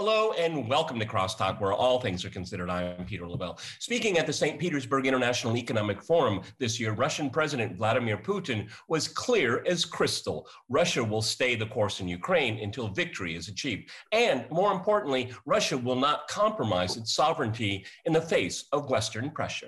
Hello and welcome to Crosstalk, where all things are considered. I'm Peter Lavelle. Speaking at the St. Petersburg International Economic Forum this year, Russian President Vladimir Putin was clear as crystal. Russia will stay the course in Ukraine until victory is achieved. And more importantly, Russia will not compromise its sovereignty in the face of Western pressure.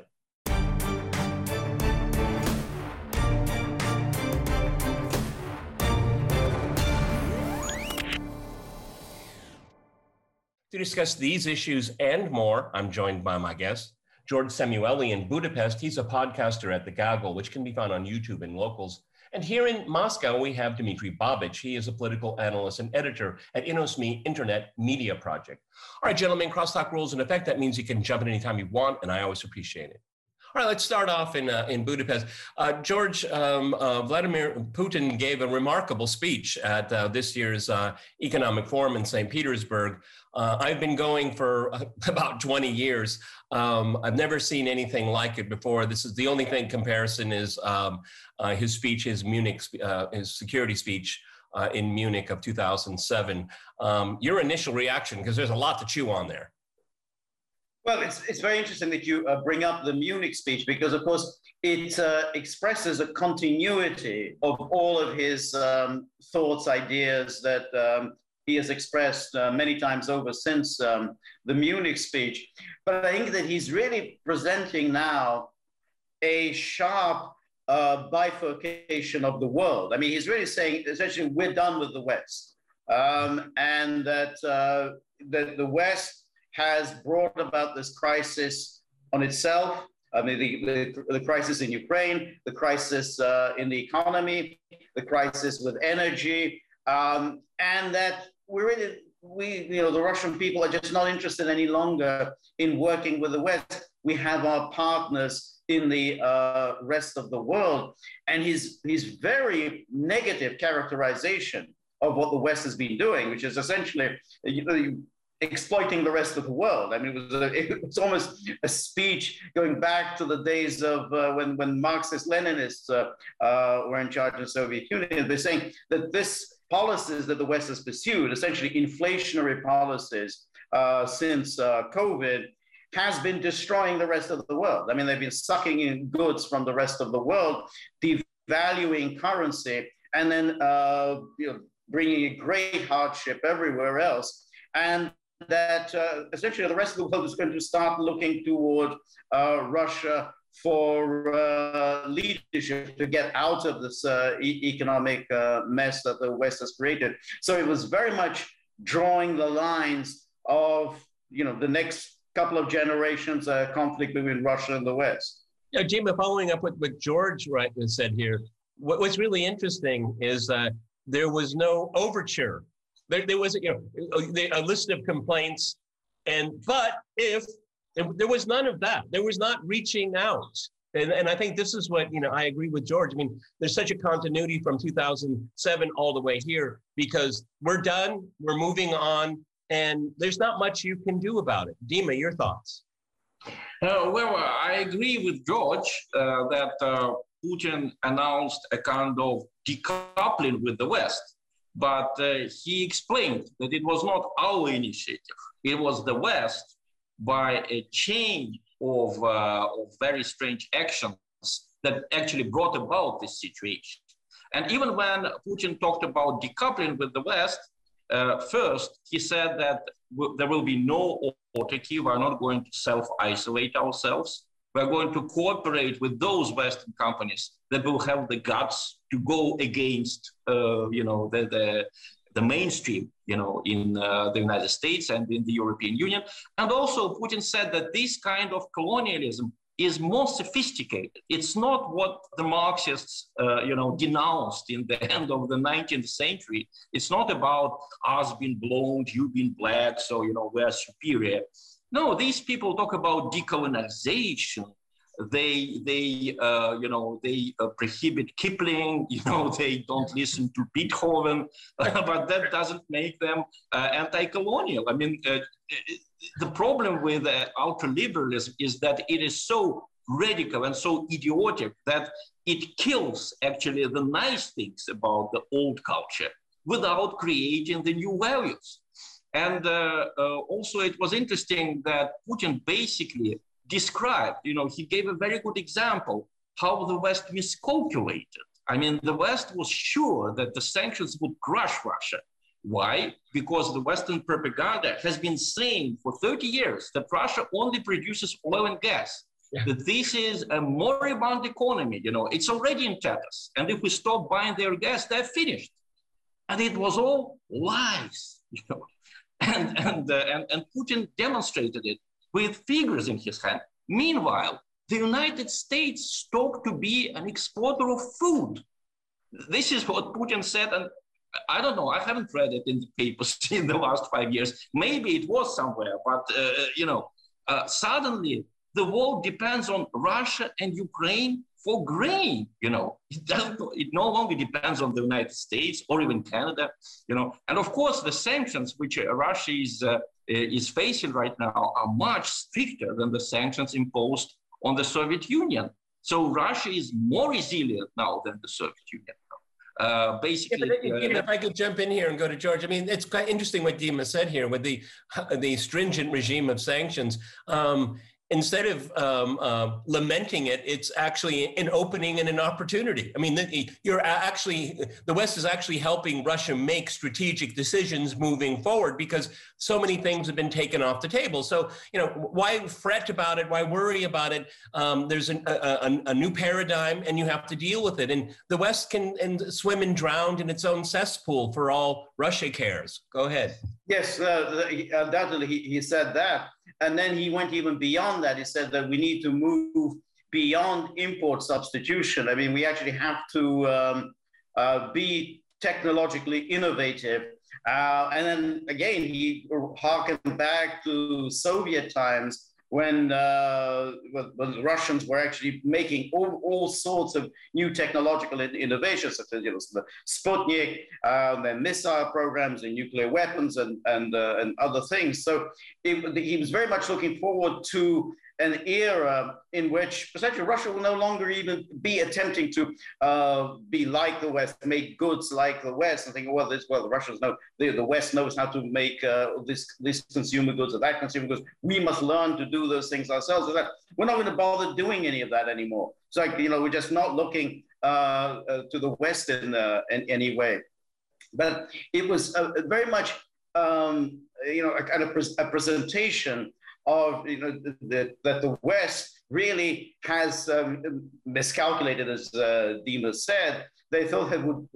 To discuss these issues and more, I'm joined by my guest, George Samueli in Budapest. He's a podcaster at The Gaggle, which can be found on YouTube and Locals. And here in Moscow, we have Dmitry Babich. He is a political analyst and editor at InnoSME Internet Media Project. All right, gentlemen, Crosstalk rules in effect. That means you can jump in anytime you want, and I always appreciate it. All right, let's start off in Budapest. George, Vladimir Putin gave a remarkable speech at this year's Economic Forum in St. Petersburg. I've been going for about 20 years. I've never seen anything like it before. This is the only thing comparison is his speech, his security speech in Munich of 2007. Your initial reaction, because there's a lot to chew on there. Well, it's very interesting that you bring up the Munich speech because, of course, it expresses a continuity of all of his thoughts, ideas that he has expressed many times over since the Munich speech. But I think that he's really presenting now a sharp bifurcation of the world. I mean, he's really saying, essentially, we're done with the West, and that the West has brought about this crisis on itself. I mean, the crisis in Ukraine, the crisis in the economy, the crisis with energy, and that the Russian people are just not interested any longer in working with the West. We have our partners in the rest of the world, and his very negative characterization of what the West has been doing, which is essentially exploiting the rest of the world. I mean, it was almost a speech going back to the days of when Marxist-Leninists were in charge of the Soviet Union. They're saying that this policies that the West has pursued, essentially inflationary policies since COVID, has been destroying the rest of the world. I mean, they've been sucking in goods from the rest of the world, devaluing currency, and then bringing a great hardship everywhere else. And that essentially the rest of the world is going to start looking toward Russia for leadership to get out of this economic mess that the West has created. So it was very much drawing the lines of, the next couple of generations conflict between Russia and the West. Yeah, Dima, following up with what George said here, what's really interesting is that there was no overture. There was, a list of complaints, but there was none of that. There was not reaching out. And I think this is what, I agree with George. I mean, there's such a continuity from 2007 all the way here because we're done, we're moving on, and there's not much you can do about it. Dima, your thoughts? Well, I agree with George that Putin announced a kind of decoupling with the West. But he explained that it was not our initiative. It was the West, by a chain of very strange actions, that actually brought about this situation. And even when Putin talked about decoupling with the West, first he said that there will be no autarky. We're not going to self-isolate ourselves. We're going to cooperate with those Western companies that will have the guts to go against, the mainstream, in the United States and in the European Union. And also Putin said that this kind of colonialism is more sophisticated. It's not what the Marxists, denounced in the end of the 19th century. It's not about us being blonde, you being black, so, we're superior. No, these people talk about decolonization. They prohibit Kipling. They don't listen to Beethoven, but that doesn't make them anti-colonial. I mean, the problem with ultra-liberalism is that it is so radical and so idiotic that it kills actually the nice things about the old culture without creating the new values. And also it was interesting that Putin basically described, he gave a very good example how the West miscalculated. I mean, the West was sure that the sanctions would crush Russia. Why? Because the Western propaganda has been saying for 30 years that Russia only produces oil and gas, that this is a moribund economy, it's already in tatters. And if we stop buying their gas, they're finished. And it was all lies, And Putin demonstrated it with figures in his hand. Meanwhile, the United States stopped to be an exporter of food. This is what Putin said, and I don't know, I haven't read it in the papers in the last 5 years. Maybe it was somewhere, but suddenly the world depends on Russia and Ukraine for grain. It no longer depends on the United States or even Canada. And of course the sanctions which Russia is facing right now are much stricter than the sanctions imposed on the Soviet Union. So Russia is more resilient now than the Soviet Union. Basically, if I could jump in here and go to George, I mean, it's quite interesting what Dima said here with the stringent regime of sanctions. Instead of lamenting it, it's actually an opening and an opportunity. I mean, the West is actually helping Russia make strategic decisions moving forward because so many things have been taken off the table. So, why fret about it? Why worry about it? There's a new paradigm and you have to deal with it. And the West can swim and drown in its own cesspool for all Russia cares. Go ahead. Yes, undoubtedly he said that. And then he went even beyond that. He said that we need to move beyond import substitution. I mean, we actually have to be technologically innovative. And then again, he harkened back to Soviet times when the Russians were actually making all sorts of new technological innovations, such as the Sputnik, their missile programs, and nuclear weapons, and other things. So he was very much looking forward to an era in which essentially Russia will no longer even be attempting to be like the West, make goods like the West, and thinking, well, the Russians know, the West knows how to make this consumer goods or that consumer goods. We must learn to do those things ourselves. We're not going to bother doing any of that anymore. It's like, we're just not looking to the West in any way. But it was very much, a kind of a presentation of that the West really has miscalculated, as Dima said. They thought it would.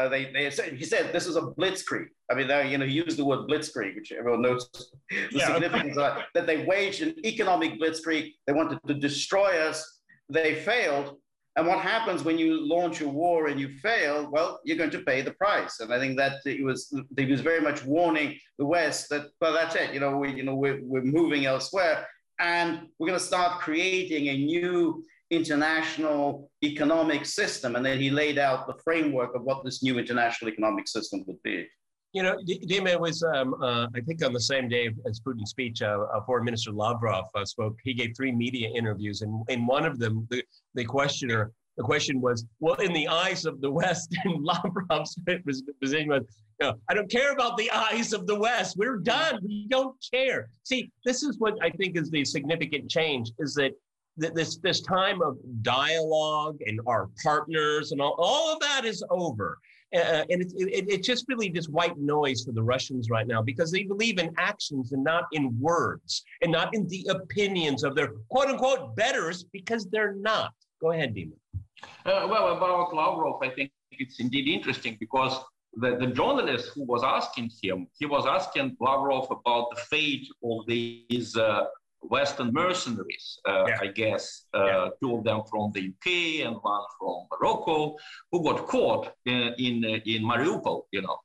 He said this is a blitzkrieg. I mean, he used the word blitzkrieg, which everyone knows the significance of that they waged an economic blitzkrieg. They wanted to destroy us. They failed. And what happens when you launch a war and you fail? Well, you're going to pay the price. And I think that he was very much warning the West that, well, that's it. We're moving elsewhere, and we're going to start creating a new international economic system. And then he laid out the framework of what this new international economic system would be. Dima was, I think on the same day as Putin's speech, Foreign Minister Lavrov spoke. He gave 3 media interviews, and in one of them, the question was, well, in the eyes of the West, and Lavrov's position was, I don't care about the eyes of the West. We're done. We don't care. See, this is what I think is the significant change, is that this time of dialogue and our partners and all of that is over. And it's just really just white noise for the Russians right now, because they believe in actions and not in words and not in the opinions of their quote unquote betters, because they're not. Go ahead, Dima. Well, about Lavrov, I think it's indeed interesting because the journalist who was asking him, he was asking Lavrov about the fate of these Western mercenaries, I guess, 2 of them from the UK and 1 from Morocco, who got caught in Mariupol,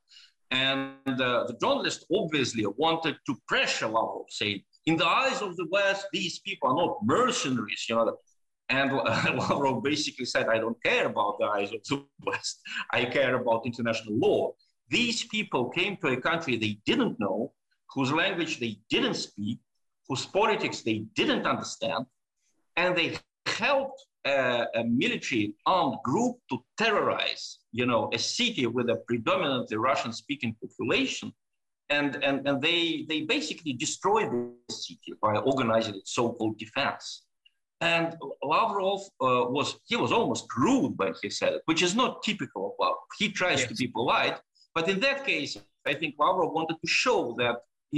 And the journalist obviously wanted to pressure Lavrov, saying, in the eyes of the West, these people are not mercenaries, And Lavrov basically said, I don't care about the eyes of the West. I care about international law. These people came to a country they didn't know, whose language they didn't speak, whose politics they didn't understand, and they helped a military armed group to terrorize, a city with a predominantly Russian-speaking population. and they basically destroyed the city by organizing its so-called defense. And Lavrov was almost rude when he said it, which is not typical of Lavrov. He tries to be polite, but in that case, I think Lavrov wanted to show that,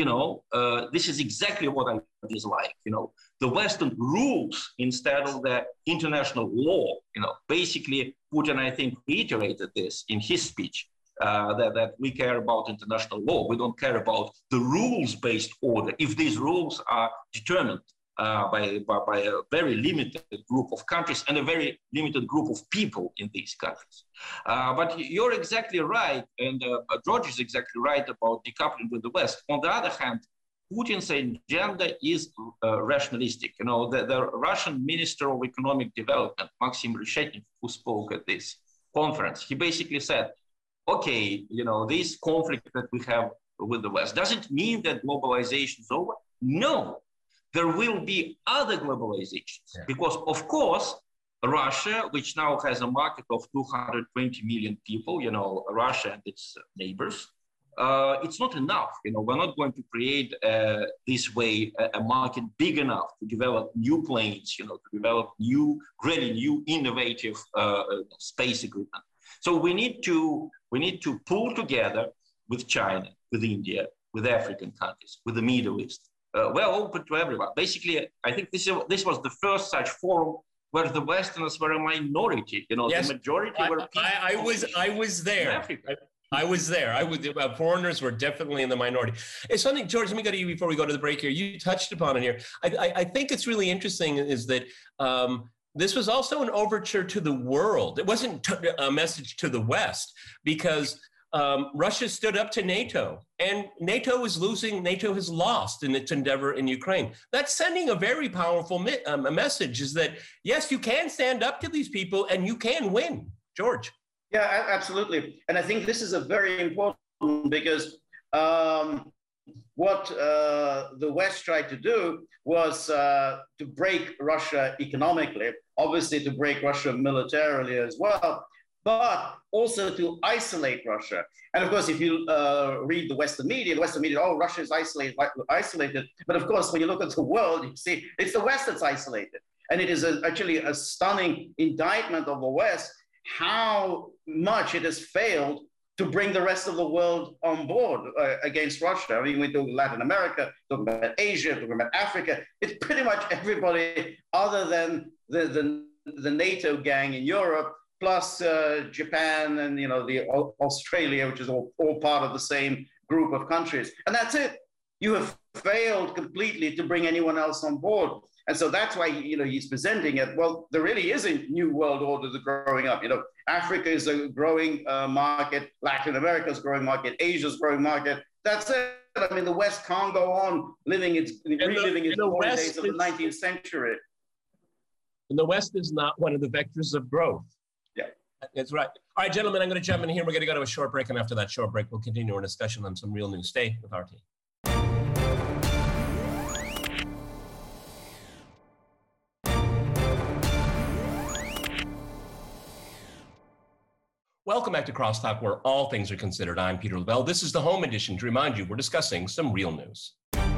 this is exactly what I dislike. The Western rules instead of the international law. Basically, Putin, I think, reiterated this in his speech, that we care about international law. We don't care about the rules-based order if these rules are determined by a very limited group of countries and a very limited group of people in these countries. But you're exactly right, and George is exactly right about decoupling with the West. On the other hand, Putin's agenda is rationalistic. The Russian Minister of Economic Development, Maxim Reshetnikov, who spoke at this conference, he basically said, okay, this conflict that we have with the West, does it mean that globalization is over? No. There will be other globalizations because, of course, Russia, which now has a market of 220 million people, Russia and its neighbors, it's not enough. We're not going to create this way a market big enough to develop new planes, to develop really new innovative space equipment. So we need to pull together with China, with India, with African countries, with the Middle East. We're open to everyone. Basically, I think this was the first such forum where the Westerners were a minority. Yes. The majority were people. I was there. I was there. Foreigners were definitely in the minority. It's something, George, let me go to you before we go to the break here. You touched upon it here. I think it's really interesting is that this was also an overture to the world. It wasn't a message to the West because Russia stood up to NATO, and NATO is losing. NATO has lost in its endeavor in Ukraine. That's sending a very powerful message: is that yes, you can stand up to these people and you can win. George. Yeah, absolutely. And I think this is a very important because what the West tried to do was to break Russia economically, obviously to break Russia militarily as well, but also to isolate Russia. And of course, if you read the Western media, oh, Russia is isolated. But of course, when you look at the world, you see it's the West that's isolated. And it is actually a stunning indictment of the West, how much it has failed to bring the rest of the world on board against Russia. I mean, we talk Latin America, talking about Asia, talking about Africa. It's pretty much everybody other than the NATO gang in Europe, plus Japan and the Australia, which is all part of the same group of countries. And that's it. You have failed completely to bring anyone else on board. And so that's why he's presenting it. Well, there really is a new world order that's growing up. Africa is a growing market. Latin America is a growing market. Asia is a growing market. That's it. I mean, the West can't go on reliving its glory days of the 19th century. And the West is not one of the vectors of growth. Yeah. That's right. All right, gentlemen, I'm going to jump in here. We're going to go to a short break. And after that short break, we'll continue our discussion on some real news. Stay with RT. Welcome back to Crosstalk, where all things are considered. I'm Peter Lobel. This is the home edition. To remind you, we're discussing some real news.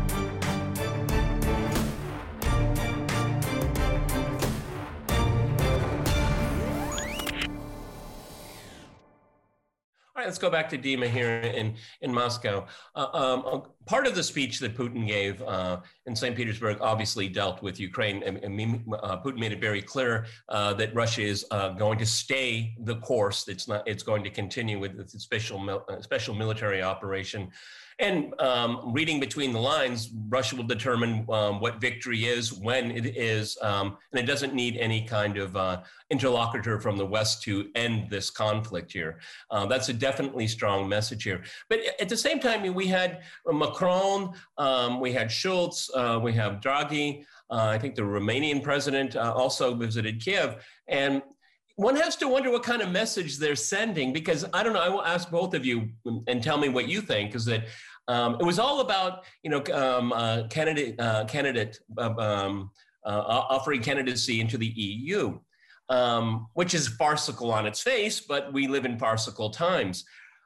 All right, let's go back to Dima here in Moscow. Part of the speech that Putin gave in St. Petersburg obviously dealt with Ukraine. And Putin made it very clear that Russia is going to stay the course. It's going to continue with its special military operation. And reading between the lines, Russia will determine what victory is, when it is, and it doesn't need any kind of interlocutor from the West to end this conflict here. That's a definitely strong message here. But at the same time, we had Macron, we had Schultz, we have Draghi. I think the Romanian president also visited Kiev. And one has to wonder what kind of message they're sending, because I don't know, I will ask both of you and tell me what you think, is that it was all about, candidate offering candidacy into the EU, which is farcical on its face, but we live in farcical times.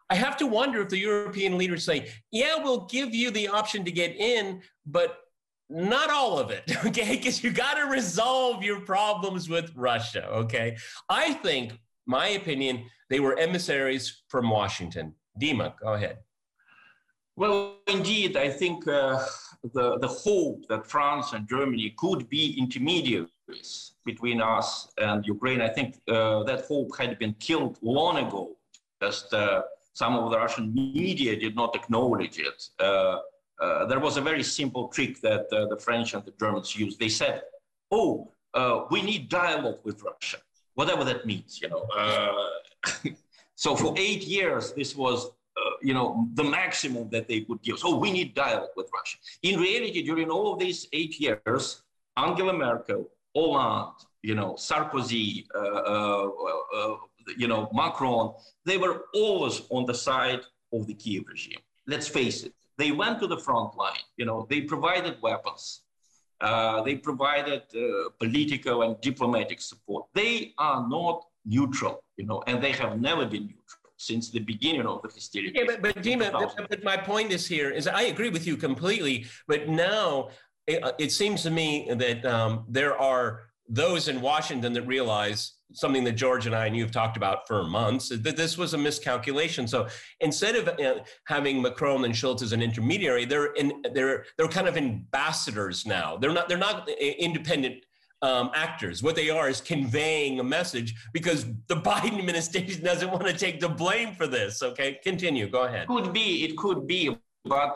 I have to wonder if the European leaders say, yeah, we'll give you the option to get in, but not all of it, okay? Because you got to resolve your problems with Russia, okay? I think, my opinion, they were emissaries from Washington. Dima, go ahead. Well, indeed, I think the hope that France and Germany could be intermediaries between us and Ukraine, I think that hope had been killed long ago. Just some of the Russian media did not acknowledge it. There was a very simple trick that the French and the Germans used. They said, "Oh, we need dialogue with Russia," whatever that means, you know. So for 8 years, this was, you know, the maximum that they could give. So we need dialogue with Russia. In reality, during all of these 8 years, Angela Merkel, Hollande, you know, Sarkozy, you know, Macron, they were always on the side of the Kiev regime. Let's face it. They went to the front line, you know, they provided weapons, they provided political and diplomatic support. They are not neutral, you know, and they have never been neutral since the beginning of the hostility. Yeah, but Dima, but my point is here is I agree with you completely, but now it seems to me that there are those in Washington that realize something that George and I and you have talked about for months, that this was a miscalculation. So instead of having Macron and Schultz as an intermediary, they're kind of ambassadors now. They're not independent actors. What they are is conveying a message because the Biden administration doesn't want to take the blame for this. Okay, continue. Go ahead. It could be, but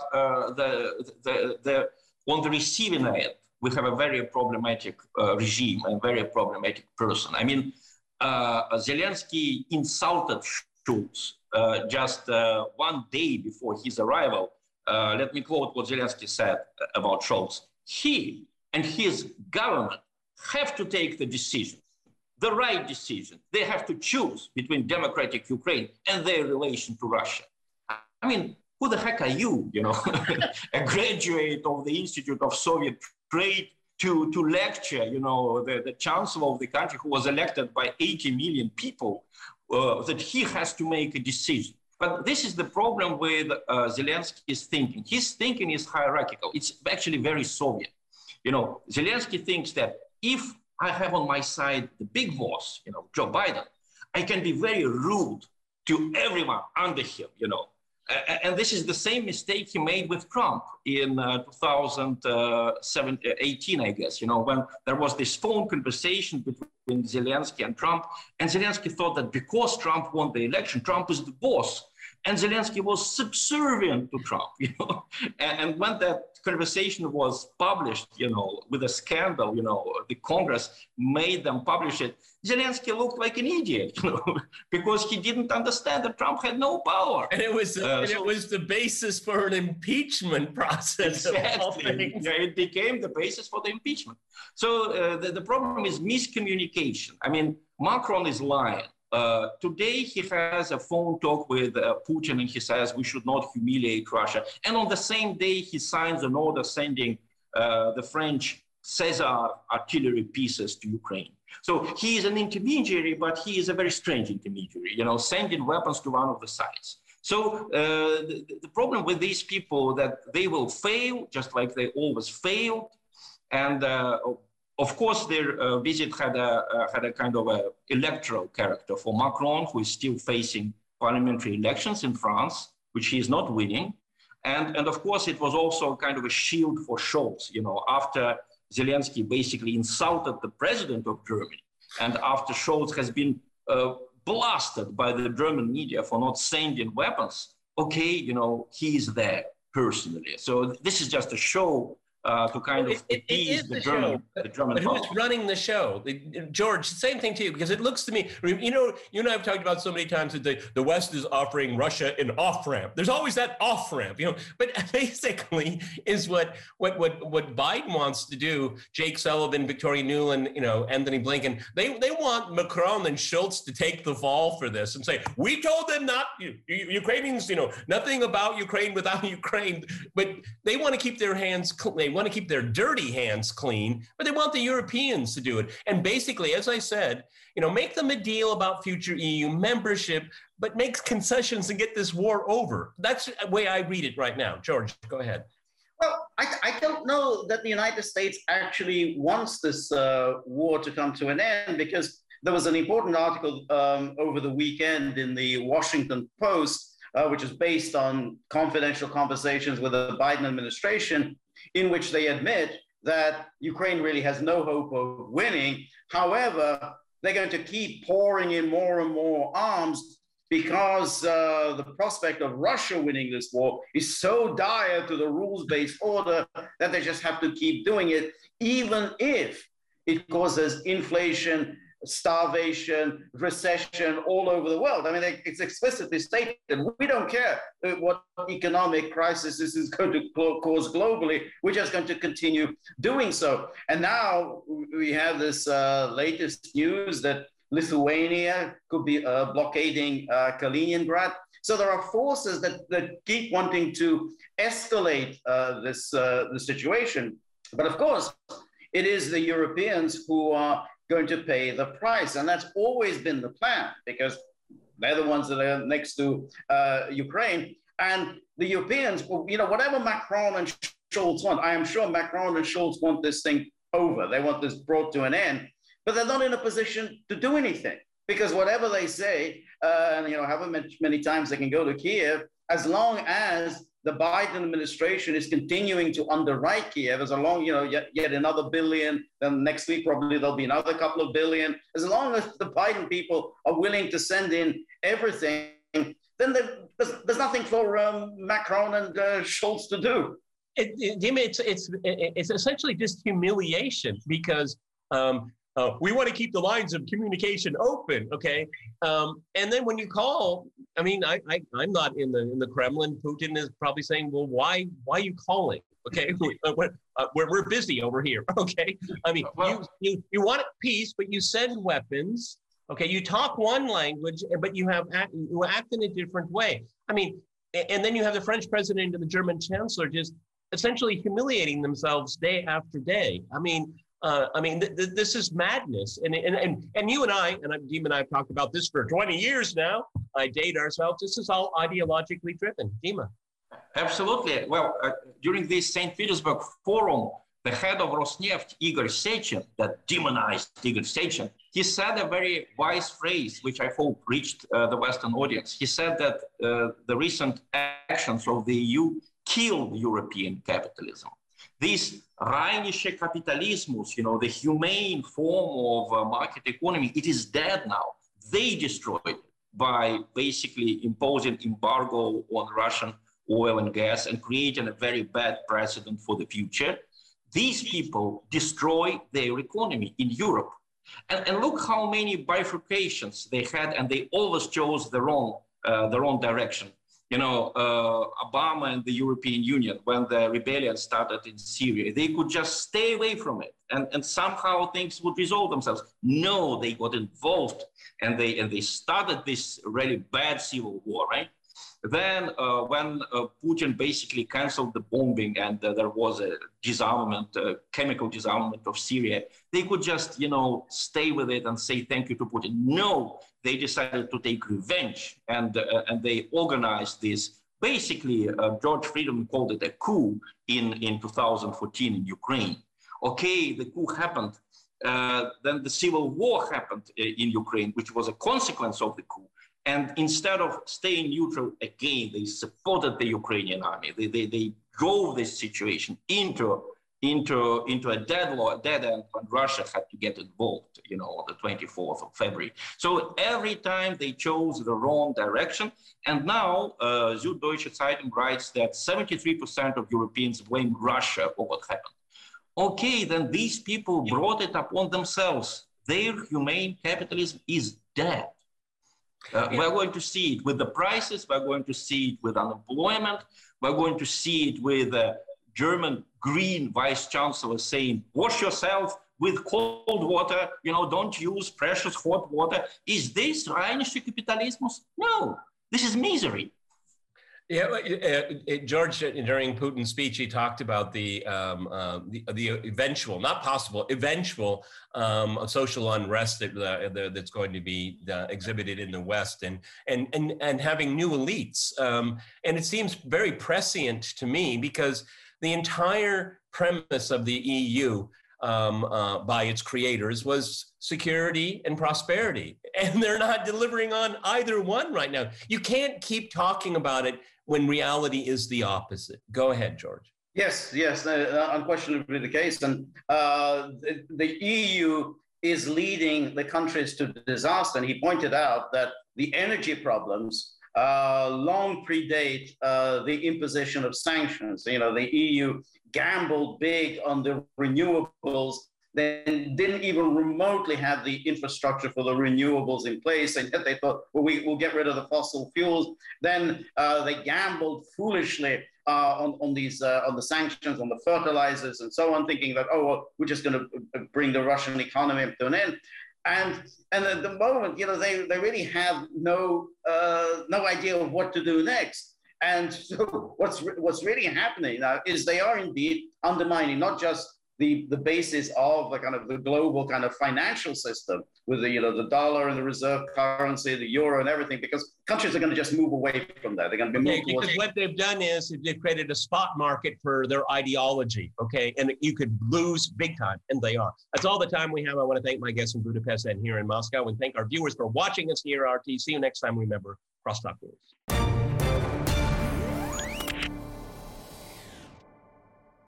on the receiving end, we have a very problematic regime and very problematic person. I mean, Zelensky insulted Schultz just 1 day before his arrival. Let me quote what Zelensky said about Schultz. He and his government have to take the decision, the right decision. They have to choose between democratic Ukraine and their relation to Russia. I mean, who the heck are you, you know, a graduate of the Institute of Soviet Trade to lecture, you know, the chancellor of the country who was elected by 80 million people, that he has to make a decision. But this is the problem with Zelensky's thinking. His thinking is hierarchical. It's actually very Soviet. You know, Zelensky thinks that if I have on my side the big boss, you know, Joe Biden, I can be very rude to everyone under him, you know. And this is the same mistake he made with Trump in 2018, I guess, you know, when there was this phone conversation between Zelensky and Trump. And Zelensky thought that because Trump won the election, Trump is the boss. And Zelensky was subservient to Trump, you know. And when that conversation was published, you know, with a scandal, you know, the Congress made them publish it, Zelensky looked like an idiot, you know, because he didn't understand that Trump had no power. And it was the basis for an impeachment process. Exactly. Yeah, it became the basis for the impeachment. So the problem is miscommunication. I mean, Macron is lying. Today, he has a phone talk with Putin and he says we should not humiliate Russia. And on the same day, he signs an order sending the French Caesar artillery pieces to Ukraine. So he is an intermediary, but he is a very strange intermediary, you know, sending weapons to one of the sides. So the problem with these people that they will fail, just like they always failed. And of course, their visit had a kind of a electoral character for Macron, who is still facing parliamentary elections in France, which he is not winning. And of course, it was also kind of a shield for Scholz, you know, after Zelensky basically insulted the president of Germany, and after Scholz has been blasted by the German media for not sending weapons, okay, you know, he is there personally. So this is just a show to kind of appease the German But who's running the show? George, same thing to you, because it looks to me, you know, you and I have talked about so many times that the West is offering Russia an off-ramp. There's always that off-ramp, you know, but basically is what Biden wants to do, Jake Sullivan, Victoria Nuland, you know, Anthony Blinken, they want Macron and Schultz to take the fall for this and say, we told them not, Ukrainians, you know, nothing about Ukraine without Ukraine, but they want to keep their hands clean. want to keep their dirty hands clean, but they want the Europeans to do it. And basically, as I said, make them a deal about future EU membership, but make concessions and get this war over. That's the way I read it right now. George, go ahead. Well, I don't know that the United States actually wants this war to come to an end, because there was an important article over the weekend in the Washington Post, which is based on confidential conversations with the Biden administration, in which they admit that Ukraine really has no hope of winning. However, they're going to keep pouring in more and more arms, because the prospect of Russia winning this war is so dire to the rules-based order that they just have to keep doing it, even if it causes inflation, starvation, recession all over the world. I mean, it's explicitly stated, we don't care what economic crisis this is going to cause globally, we're just going to continue doing so. And now we have this latest news that Lithuania could be blockading Kaliningrad. So there are forces that keep wanting to escalate the situation. But of course, it is the Europeans who are going to pay the price. And that's always been the plan, because they're the ones that are next to Ukraine. And the Europeans, whatever Macron and Scholz want, I am sure Macron and Scholz want this thing over. They want this brought to an end. But they're not in a position to do anything, because whatever they say, however many times they can go to Kiev, as long as the Biden administration is continuing to underwrite Kiev, as long, yet another billion, then next week probably there'll be another couple of billion. As long as the Biden people are willing to send in everything, then there's nothing for Macron and Scholz to do. It's essentially just humiliation, because we want to keep the lines of communication open, okay? And then when you call, I'm not in the Kremlin. Putin is probably saying, well, why are you calling? Okay, we're busy over here, okay? You want peace, but you send weapons, okay? You talk one language, but you act in a different way. And then you have the French president and the German chancellor just essentially humiliating themselves day after day. This is madness. And you and I, Dima and I have talked about this for 20 years now. I date ourselves. This is all ideologically driven. Dima. Absolutely. Well, during this St. Petersburg forum, the head of Rosneft, Igor Sechin, that demonized Igor Sechin, he said a very wise phrase, which I hope reached the Western audience. He said that the recent actions of the EU killed European capitalism. This Rheinische Kapitalismus, the humane form of market economy, it is dead now. They destroyed it by basically imposing embargo on Russian oil and gas and creating a very bad precedent for the future. These people destroy their economy in Europe. And look how many bifurcations they had, and they always chose the wrong direction. Obama and the European Union, when the rebellion started in Syria, they could just stay away from it, and somehow things would resolve themselves. No, they got involved, and they started this really bad civil war, right? Then when Putin basically canceled the bombing and there was a disarmament, chemical disarmament of Syria, they could just, stay with it and say thank you to Putin. No, they decided to take revenge, and they organized this. Basically, George Friedman called it a coup in 2014 in Ukraine. Okay, the coup happened. Then the civil war happened in Ukraine, which was a consequence of the coup. And instead of staying neutral again, they supported the Ukrainian army. They drove this situation into a dead end when Russia had to get involved, on the 24th of February. So every time they chose the wrong direction. And now Süddeutsche Zeitung writes that 73% of Europeans blame Russia for what happened. Okay, then these people brought it upon themselves. Their humane capitalism is dead. We're going to see it with the prices. We're going to see it with unemployment. We're going to see it with German Green Vice Chancellor saying, wash yourself with cold water, don't use precious hot water. Is this Rheinische Kapitalismus? No, this is misery. Yeah, George, during Putin's speech, he talked about the eventual, not possible, eventual social unrest that's going to be exhibited in the West, and having new elites. And it seems very prescient to me because the entire premise of the EU by its creators was security and prosperity. And they're not delivering on either one right now. You can't keep talking about it when reality is the opposite. Go ahead, George. Yes, unquestionably the case. And the EU is leading the countries to disaster. And he pointed out that the energy problems long predate the imposition of sanctions. You know, the EU gambled big on the renewables, then didn't even remotely have the infrastructure for the renewables in place, and yet they thought, well, we'll get rid of the fossil fuels. Then they gambled foolishly on the sanctions, on the fertilizers, and so on, thinking that, oh, well, we're just going to bring the Russian economy to an end. And at the moment, you know, they really have no idea of what to do next. And so what's really happening now is they are indeed undermining not just the basis of the kind of the global kind of financial system with the dollar and the reserve currency, the euro and everything, because countries are going to just move away from that. They're going to be moved because what they've done is they've created a spot market for their ideology, okay? And you could lose big time, and they are. That's all the time we have. I want to thank my guests in Budapest and here in Moscow, and thank our viewers for watching us here at RT. See you next time. Remember, Crosstalk Rules.